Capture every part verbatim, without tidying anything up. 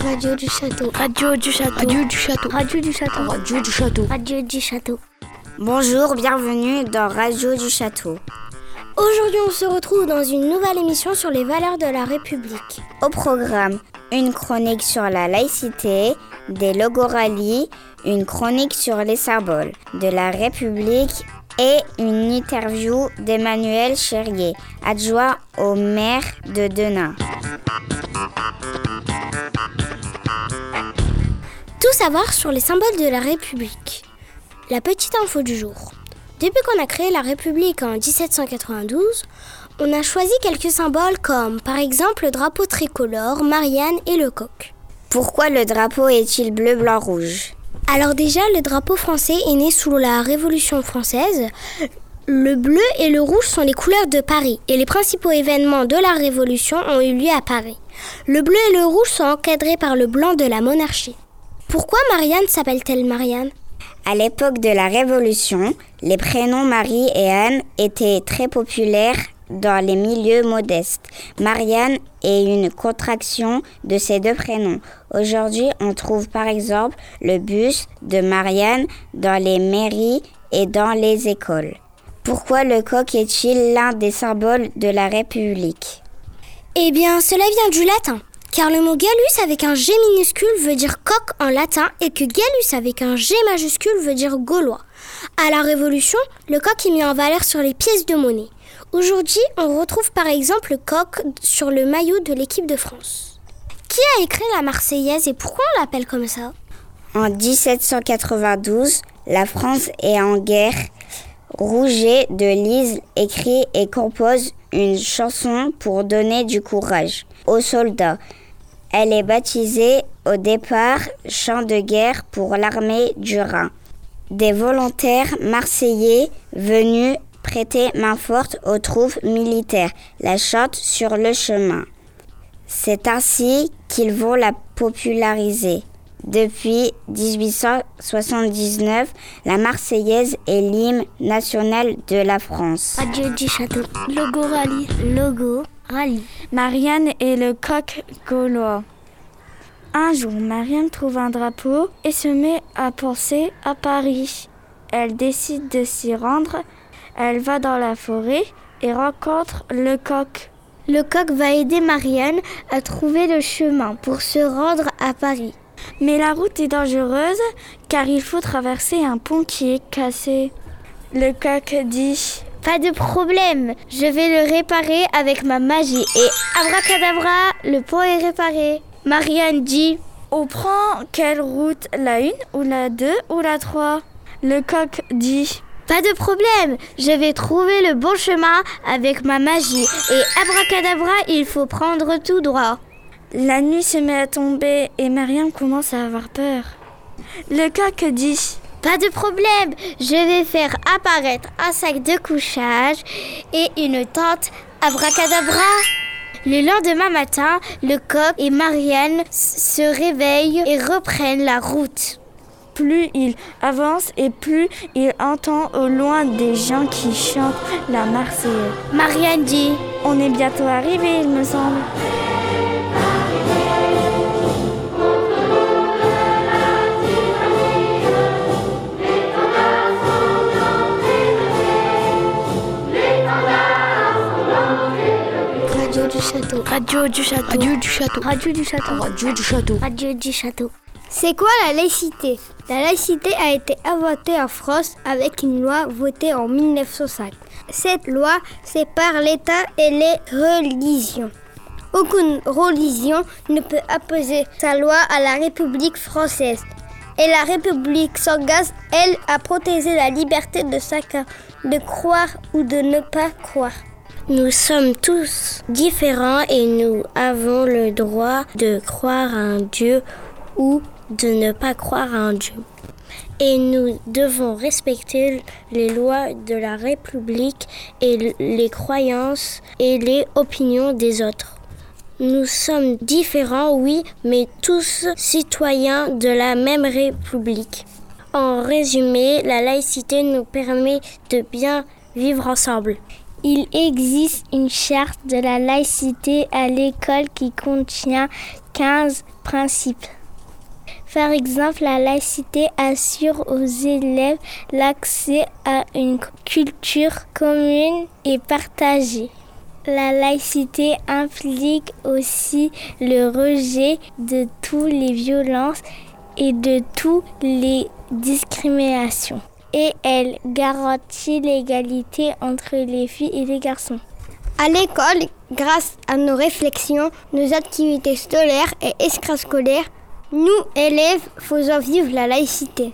Radio du Château. Radio du Château. Radio du Château. Radio du Château. Radio du Château. Radio du Château. Bonjour, bienvenue dans Radio du Château. Aujourd'hui, on se retrouve dans une nouvelle émission sur les valeurs de la République. Au programme, une chronique sur la laïcité, des logoralies, une chronique sur les symboles de la République et une interview d'Emmanuel Chérier, adjoint au maire de Denain. Tout savoir sur les symboles de la République. La petite info du jour. Depuis qu'on a créé la République en dix-sept cent quatre-vingt-douze, on a choisi quelques symboles comme par exemple le drapeau tricolore, Marianne et le coq. Pourquoi le drapeau est-il bleu, blanc, rouge ? Alors déjà, le drapeau français est né sous la Révolution française. Le bleu et le rouge sont les couleurs de Paris et les principaux événements de la Révolution ont eu lieu à Paris. Le bleu et le rouge sont encadrés par le blanc de la monarchie. Pourquoi Marianne s'appelle-t-elle Marianne ? À l'époque de la Révolution, les prénoms Marie et Anne étaient très populaires dans les milieux modestes. Marianne est une contraction de ces deux prénoms. Aujourd'hui, on trouve par exemple le buste de Marianne dans les mairies et dans les écoles. Pourquoi le coq est-il l'un des symboles de la République ? Eh bien, cela vient du latin. Car le mot gallus avec un G minuscule veut dire coq en latin et que gallus avec un G majuscule veut dire gaulois. À la Révolution, le coq est mis en valeur sur les pièces de monnaie. Aujourd'hui, on retrouve par exemple le coq sur le maillot de l'équipe de France. Qui a écrit la Marseillaise et pourquoi on l'appelle comme ça ? En dix-sept cent quatre-vingt-douze, la France est en guerre. Rouget de Lise écrit et compose une chanson pour donner du courage aux soldats. Elle est baptisée au départ Chant de guerre pour l'armée du Rhin. Des volontaires marseillais venus prêter main forte aux troupes militaires la chantent sur le chemin. C'est ainsi qu'ils vont la populariser. Depuis dix-huit cent soixante-dix-neuf, la Marseillaise est l'hymne national de la France. Radio du Château. Logorali. Logo. Rallye. Marianne et le coq gaulois. Un jour, Marianne trouve un drapeau et se met à penser à Paris. Elle décide de s'y rendre. Elle va dans la forêt et rencontre le coq. Le coq va aider Marianne à trouver le chemin pour se rendre à Paris. Mais la route est dangereuse car il faut traverser un pont qui est cassé. Le coq dit: pas de problème, je vais le réparer avec ma magie. Et abracadabra, le pont est réparé. Marianne dit: on prend quelle route, la une ou la deux ou la trois ? Le coq dit: pas de problème, je vais trouver le bon chemin avec ma magie. Et abracadabra, il faut prendre tout droit. La nuit se met à tomber et Marianne commence à avoir peur. Le coq dit: pas de problème, je vais faire apparaître un sac de couchage et une tente. Abracadabra. Le lendemain matin, le coq et Marianne se réveillent et reprennent la route. Plus il avance et plus il entend au loin des gens qui chantent la Marseillaise. Marianne dit: on est bientôt arrivé, il me semble. Radio du Château. Radio du Château. Radio du Château. Radio du Château. Radio du Château. Radio du Château. C'est quoi la laïcité ? La laïcité a été inventée en France avec une loi votée en mille neuf cent cinq. Cette loi sépare l'État et les religions. Aucune religion ne peut imposer sa loi à la République française. Et la République s'engage, elle, à protéger la liberté de chacun de croire ou de ne pas croire. Nous sommes tous différents et nous avons le droit de croire à un Dieu ou de ne pas croire à un Dieu. Et nous devons respecter les lois de la République et les croyances et les opinions des autres. Nous sommes différents, oui, mais tous citoyens de la même République. En résumé, la laïcité nous permet de bien vivre ensemble. Il existe une charte de la laïcité à l'école qui contient quinze principes. Par exemple, la laïcité assure aux élèves l'accès à une culture commune et partagée. La laïcité implique aussi le rejet de toutes les violences et de toutes les discriminations. Et elle garantit l'égalité entre les filles et les garçons. À l'école, grâce à nos réflexions, nos activités scolaires et extrascolaires, nous, élèves, faisons vivre la laïcité.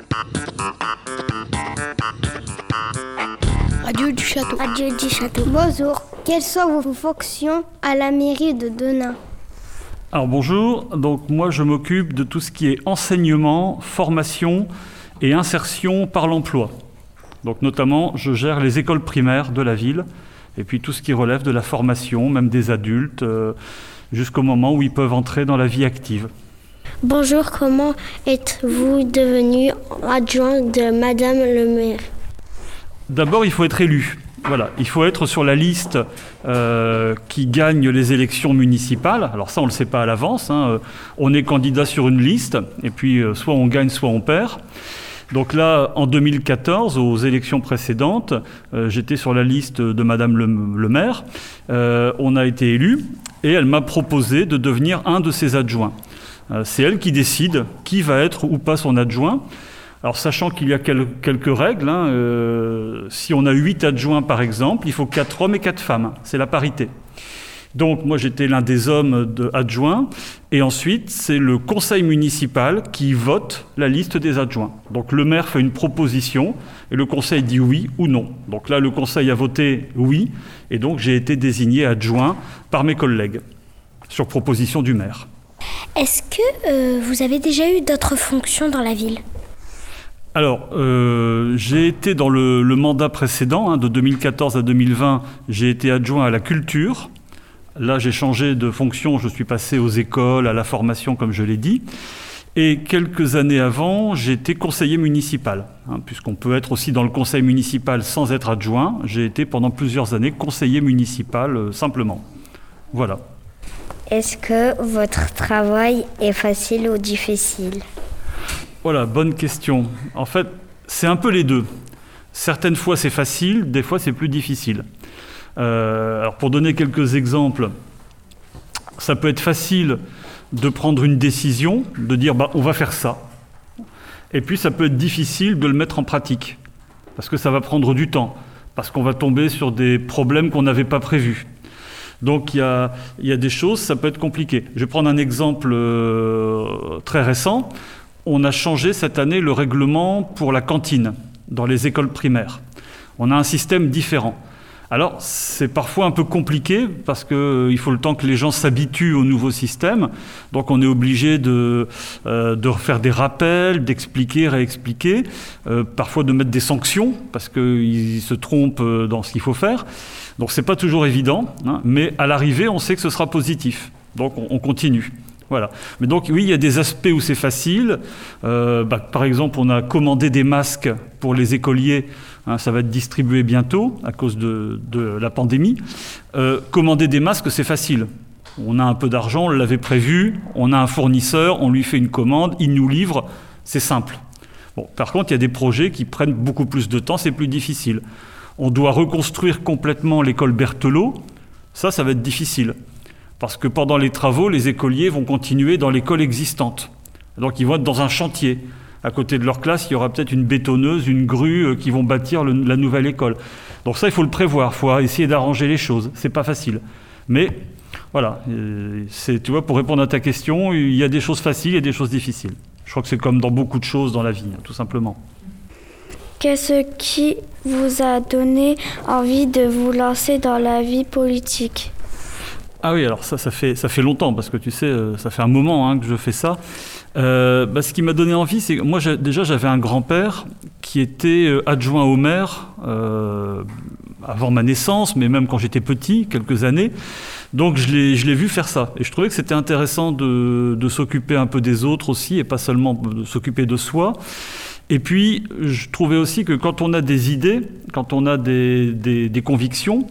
Radio du Château. Radio du Château. Bonjour, quelles sont vos fonctions à la mairie de Denain ? Alors bonjour, donc moi je m'occupe de tout ce qui est enseignement, formation et insertion par l'emploi. Donc notamment, je gère les écoles primaires de la ville et puis tout ce qui relève de la formation, même des adultes, euh, jusqu'au moment où ils peuvent entrer dans la vie active. Bonjour, comment êtes-vous devenu adjoint de Madame le maire ? D'abord, il faut être élu. Voilà, il faut être sur la liste euh, qui gagne les élections municipales. Alors ça, on ne le sait pas à l'avance. Hein. On est candidat sur une liste et puis euh, soit on gagne, soit on perd. Donc là, en deux mille quatorze, aux élections précédentes, euh, j'étais sur la liste de Madame le, le maire. Euh, on a été élu et elle m'a proposé de devenir un de ses adjoints. Euh, c'est elle qui décide qui va être ou pas son adjoint. Alors, sachant qu'il y a quel, quelques règles, hein, euh, si on a huit adjoints, par exemple, il faut quatre hommes et quatre femmes. C'est la parité. Donc, moi, j'étais l'un des hommes de, adjoints. Et ensuite, c'est le conseil municipal qui vote la liste des adjoints. Donc, le maire fait une proposition et le conseil dit oui ou non. Donc là, le conseil a voté oui. Et donc, j'ai été désigné adjoint par mes collègues sur proposition du maire. Est-ce que euh, vous avez déjà eu d'autres fonctions dans la ville ? Alors, euh, j'ai été dans le, le mandat précédent, hein, de deux mille quatorze à deux mille vingt, j'ai été adjoint à la culture. Là, j'ai changé de fonction, je suis passé aux écoles, à la formation, comme je l'ai dit. Et quelques années avant, j'étais conseiller municipal, hein, puisqu'on peut être aussi dans le conseil municipal sans être adjoint. J'ai été pendant plusieurs années conseiller municipal, euh, simplement. Voilà. Est-ce que votre travail est facile ou difficile ? Voilà, bonne question. En fait, c'est un peu les deux. Certaines fois, c'est facile, des fois, c'est plus difficile. Euh, alors, pour donner quelques exemples, ça peut être facile de prendre une décision, de dire bah, « on va faire ça ». Et puis, ça peut être difficile de le mettre en pratique, parce que ça va prendre du temps, parce qu'on va tomber sur des problèmes qu'on n'avait pas prévus. Donc, il y a, il y a des choses, ça peut être compliqué. Je vais prendre un exemple euh, très récent. On a changé cette année le règlement pour la cantine dans les écoles primaires. On a un système différent. Alors, c'est parfois un peu compliqué parce qu'il euh, faut le temps que les gens s'habituent au nouveau système. Donc, on est obligé de, euh, de faire des rappels, d'expliquer, réexpliquer, euh, parfois de mettre des sanctions parce qu'ils se trompent dans ce qu'il faut faire. Donc, c'est pas toujours évident, hein, mais à l'arrivée, on sait que ce sera positif. Donc, on, on continue. Voilà. Mais donc, oui, il y a des aspects où c'est facile. Euh, bah, par exemple, on a commandé des masques pour les écoliers. Hein, ça va être distribué bientôt à cause de, de la pandémie. Euh, commander des masques, c'est facile. On a un peu d'argent, on l'avait prévu. On a un fournisseur, on lui fait une commande, il nous livre. C'est simple. Bon, par contre, il y a des projets qui prennent beaucoup plus de temps, c'est plus difficile. On doit reconstruire complètement l'école Berthelot. Ça, ça va être difficile. Parce que pendant les travaux, les écoliers vont continuer dans l'école existante. Donc ils vont être dans un chantier. À côté de leur classe, il y aura peut-être une bétonneuse, une grue euh, qui vont bâtir le, la nouvelle école. Donc ça, il faut le prévoir. Il faut essayer d'arranger les choses. C'est pas facile. Mais voilà, euh, c'est, tu vois, pour répondre à ta question, il y a des choses faciles et des choses difficiles. Je crois que c'est comme dans beaucoup de choses dans la vie, hein, tout simplement. Qu'est-ce qui vous a donné envie de vous lancer dans la vie politique ? Ah oui, alors ça, ça fait, ça fait longtemps, parce que tu sais, ça fait un moment hein, que je fais ça. Euh, bah, ce qui m'a donné envie, c'est que moi, j'ai, déjà, j'avais un grand-père qui était adjoint au maire euh, avant ma naissance, mais même quand j'étais petit, quelques années. Donc, je l'ai, je l'ai vu faire ça. Et je trouvais que c'était intéressant de, de s'occuper un peu des autres aussi, et pas seulement de s'occuper de soi. Et puis, je trouvais aussi que quand on a des idées, quand on a des, des, des convictions,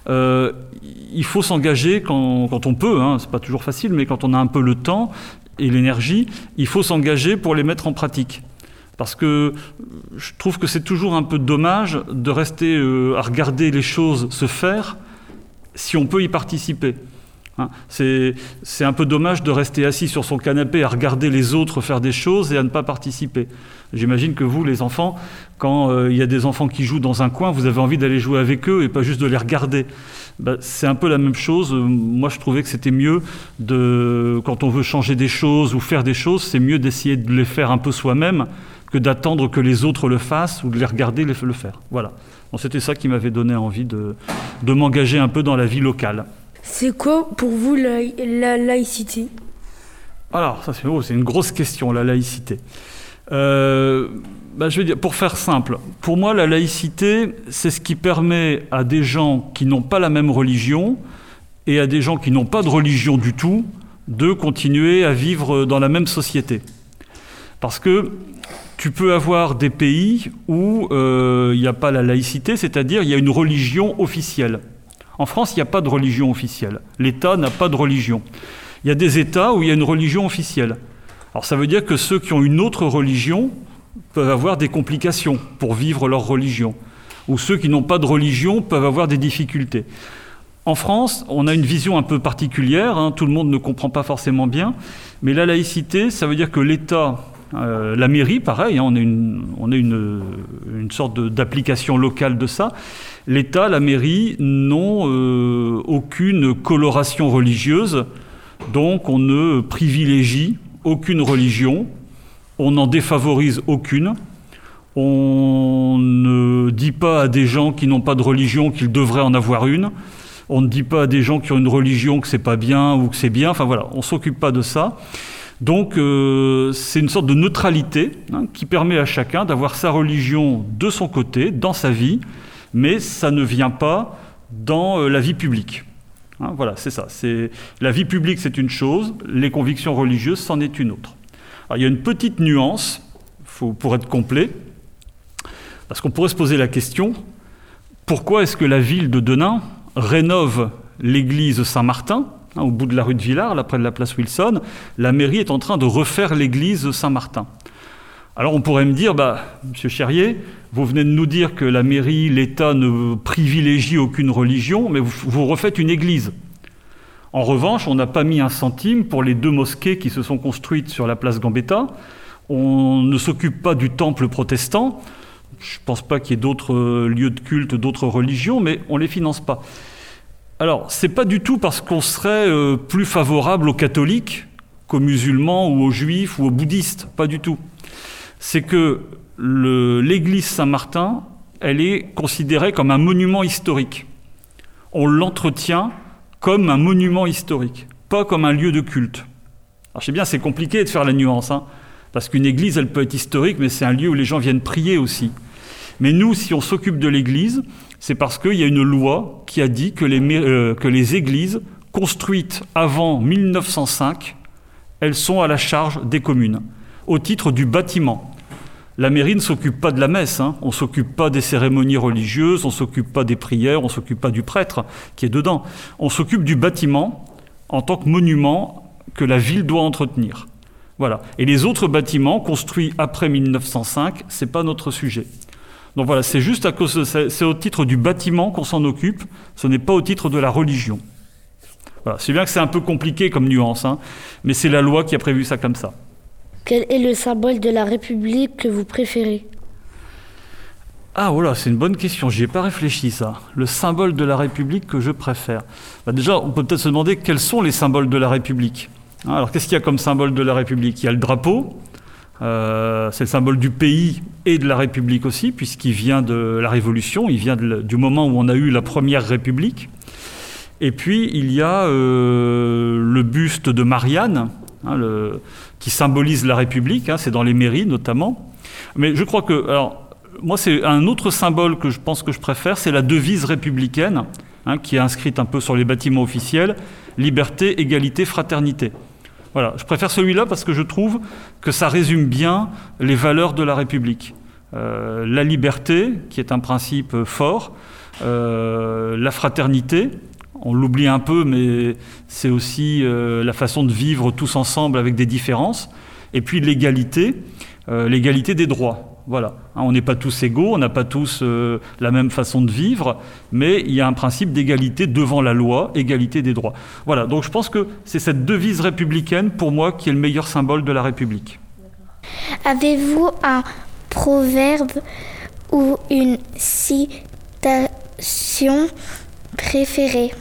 euh, il faut s'engager quand, quand on peut, hein, c'est pas toujours facile, mais quand on a un peu le temps et l'énergie, il faut s'engager pour les mettre en pratique. Parce que je trouve que c'est toujours un peu dommage de rester euh, à regarder les choses se faire si on peut y participer. Hein, c'est, c'est un peu dommage de rester assis sur son canapé à regarder les autres faire des choses et à ne pas participer. J'imagine que vous, les enfants, quand euh, il y a des enfants qui jouent dans un coin, vous avez envie d'aller jouer avec eux et pas juste de les regarder. Ben, c'est un peu la même chose. Moi, je trouvais que c'était mieux, de, quand on veut changer des choses ou faire des choses, c'est mieux d'essayer de les faire un peu soi-même que d'attendre que les autres le fassent ou de les regarder le faire. Voilà. Bon, c'était ça qui m'avait donné envie de, de m'engager un peu dans la vie locale. C'est quoi pour vous la, la laïcité ? Alors, ça c'est, oh, c'est une grosse question, la laïcité. Euh, bah, je vais dire, pour faire simple, pour moi la laïcité, c'est ce qui permet à des gens qui n'ont pas la même religion et à des gens qui n'ont pas de religion du tout de continuer à vivre dans la même société. Parce que tu peux avoir des pays où euh, il n'y a pas la laïcité, c'est-à-dire il y a une religion officielle. En France, il n'y a pas de religion officielle. L'État n'a pas de religion. Il y a des États où il y a une religion officielle. Alors ça veut dire que ceux qui ont une autre religion peuvent avoir des complications pour vivre leur religion. Ou ceux qui n'ont pas de religion peuvent avoir des difficultés. En France, on a une vision un peu particulière, hein, tout le monde ne comprend pas forcément bien, mais la laïcité, ça veut dire que l'État... Euh, la mairie, pareil, hein, on a, une, on a une, une sorte de, d'application locale de ça. L'État, la mairie n'ont euh, aucune coloration religieuse, donc on ne privilégie aucune religion, on n'en défavorise aucune, on ne dit pas à des gens qui n'ont pas de religion qu'ils devraient en avoir une, on ne dit pas à des gens qui ont une religion que c'est pas bien ou que c'est bien, enfin voilà, on ne s'occupe pas de ça. Donc euh, c'est une sorte de neutralité hein, qui permet à chacun d'avoir sa religion de son côté, dans sa vie, mais ça ne vient pas dans euh, la vie publique. Hein, voilà, c'est ça. C'est, la vie publique, c'est une chose, les convictions religieuses, c'en est une autre. Alors, il y a une petite nuance, faut, pour être complet, parce qu'on pourrait se poser la question, pourquoi est-ce que la ville de Denain rénove l'église Saint-Martin ? Hein, au bout de la rue de Villars, là près de la place Wilson, la mairie est en train de refaire l'église Saint-Martin. Alors on pourrait me dire, bah, Monsieur Cherrier, vous venez de nous dire que la mairie, l'État ne privilégie aucune religion, mais vous, vous refaites une église. En revanche, on n'a pas mis un centime pour les deux mosquées qui se sont construites sur la place Gambetta. On ne s'occupe pas du temple protestant. Je ne pense pas qu'il y ait d'autres lieux de culte, d'autres religions, mais on ne les finance pas. Alors, ce n'est pas du tout parce qu'on serait euh, plus favorable aux catholiques qu'aux musulmans ou aux juifs ou aux bouddhistes, pas du tout. C'est que le, l'église Saint-Martin, elle est considérée comme un monument historique. On l'entretient comme un monument historique, pas comme un lieu de culte. Alors je sais bien, c'est compliqué de faire la nuance, hein, parce qu'une église, elle peut être historique, mais c'est un lieu où les gens viennent prier aussi. Mais nous, si on s'occupe de l'église, c'est parce qu'il y a une loi qui a dit que les, euh, que les églises construites avant mille neuf cent cinq, elles sont à la charge des communes, au titre du bâtiment. La mairie ne s'occupe pas de la messe, hein. On ne s'occupe pas des cérémonies religieuses, on ne s'occupe pas des prières, on ne s'occupe pas du prêtre qui est dedans. On s'occupe du bâtiment en tant que monument que la ville doit entretenir. Voilà. Et les autres bâtiments construits après mille neuf cent cinq, ce n'est pas notre sujet. Donc voilà, c'est juste à cause de, c'est, c'est au titre du bâtiment qu'on s'en occupe, ce n'est pas au titre de la religion. Voilà, c'est bien que c'est un peu compliqué comme nuance, hein, mais c'est la loi qui a prévu ça comme ça. Quel est le symbole de la République que vous préférez ? Ah voilà, c'est une bonne question, j'y ai pas réfléchi ça. Le symbole de la République que je préfère. Bah déjà, on peut peut-être se demander quels sont les symboles de la République. Hein, alors qu'est-ce qu'il y a comme symbole de la République ? Il y a le drapeau. Euh, c'est le symbole du pays et de la République aussi, puisqu'il vient de la Révolution, il vient de, du moment où on a eu la première République. Et puis, il y a euh, le buste de Marianne, hein, le, qui symbolise la République, hein, c'est dans les mairies notamment. Mais je crois que, alors, moi, c'est un autre symbole que je pense que je préfère, c'est la devise républicaine, hein, qui est inscrite un peu sur les bâtiments officiels, liberté, égalité, fraternité. Voilà, je préfère celui-là parce que je trouve que ça résume bien les valeurs de la République. Euh, la liberté, qui est un principe fort, euh, la fraternité. On l'oublie un peu, mais c'est aussi euh, la façon de vivre tous ensemble avec des différences. Et puis l'égalité, euh, l'égalité des droits. Voilà. Hein, on n'est pas tous égaux, on n'a pas tous euh, la même façon de vivre, mais il y a un principe d'égalité devant la loi, égalité des droits. Voilà. Donc je pense que c'est cette devise républicaine, pour moi, qui est le meilleur symbole de la République. Avez-vous un proverbe ou une citation préférée?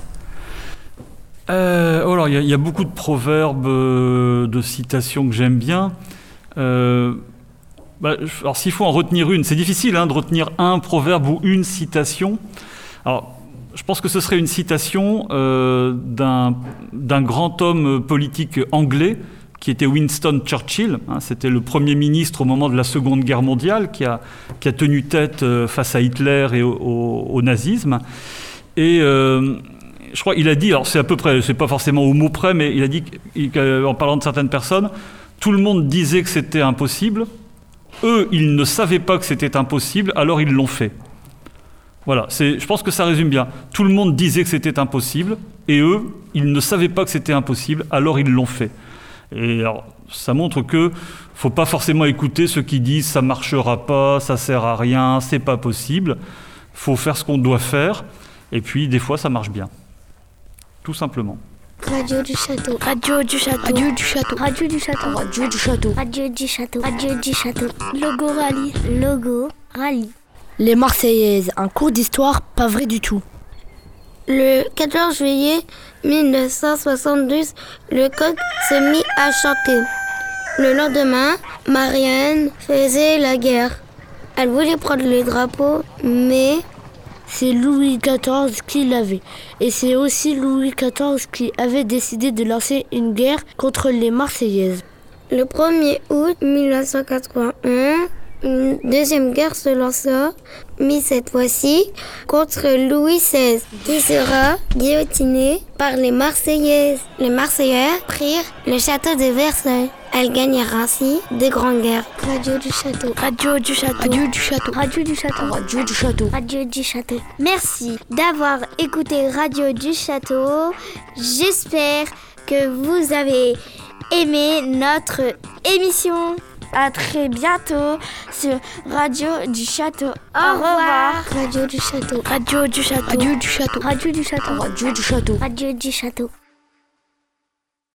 Euh, alors, il y, y a beaucoup de proverbes, euh, de citations que j'aime bien. Euh, bah, alors, s'il faut en retenir une, c'est difficile hein, de retenir un proverbe ou une citation. Alors, je pense que ce serait une citation euh, d'un, d'un grand homme politique anglais qui était Winston Churchill. Hein, c'était le Premier ministre au moment de la Seconde Guerre mondiale qui a, qui a tenu tête euh, face à Hitler et au, au, au nazisme. Et euh, je crois qu'il a dit, alors c'est à peu près, c'est pas forcément au mot près, mais il a dit, en parlant de certaines personnes, tout le monde disait que c'était impossible. Eux, ils ne savaient pas que c'était impossible, alors ils l'ont fait. Voilà, c'est, je pense que ça résume bien. Tout le monde disait que c'était impossible, et eux, ils ne savaient pas que c'était impossible, alors ils l'ont fait. Et alors, ça montre que faut pas forcément écouter ceux qui disent ça marchera pas, ça sert à rien, c'est pas possible. Faut faire ce qu'on doit faire, et puis des fois ça marche bien. Tout simplement. Radio du château. Radio du château. Radio du château. Radio du château. Radio du château. Radio du château. Radio du château. Logo Rallye. Logo Rallye. Les Marseillaises, un cours d'histoire pas vrai du tout. Le quatorze juillet mille neuf cent soixante-douze, le coq se mit à chanter. Le lendemain, Marianne faisait la guerre. Elle voulait prendre le drapeau, mais... C'est Louis quatorze qui l'avait. Et c'est aussi Louis quatorze qui avait décidé de lancer une guerre contre les Marseillaises. Le premier août mille neuf cent quatre-vingt-un, une deuxième guerre se lança, mais cette fois-ci contre Louis seize, qui sera guillotiné par les Marseillaises. Les Marseillais prirent le château de Versailles. Elles gagnèrent ainsi de grandes guerres. Radio du château. Radio du château. Radio du château. Radio du château. Radio du château. Radio du château. Merci d'avoir écouté Radio du château. J'espère que vous avez aimé notre émission. À très bientôt sur Radio du Château. Au revoir. Radio du château. Radio du château. Radio du château. Radio du château. Radio du château. Radio du château.